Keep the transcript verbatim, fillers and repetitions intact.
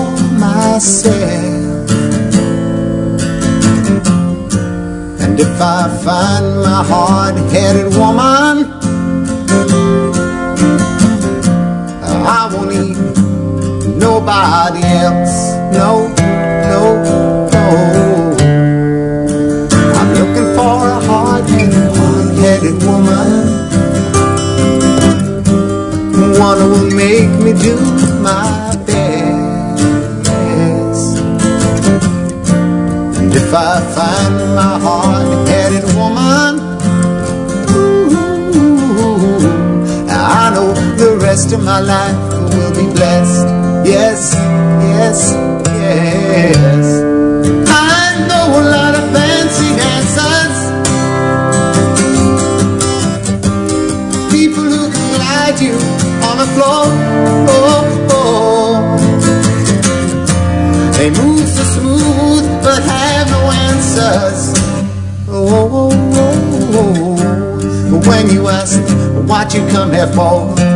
myself. And if I find my hard-headed woman, I won't need nobody else. No, no, no. I'm looking for a hard-headed, hard-headed woman, one who will make me do my best. And if I find my hard-headed woman, ooh, I know the rest of my life will be blessed. Yes, yes, yes. I know a lot of fancy dancers, people who can glide you on the floor. Oh, oh. They move so smooth but have no answers. Oh, oh, oh, oh. But when you ask what you come here for,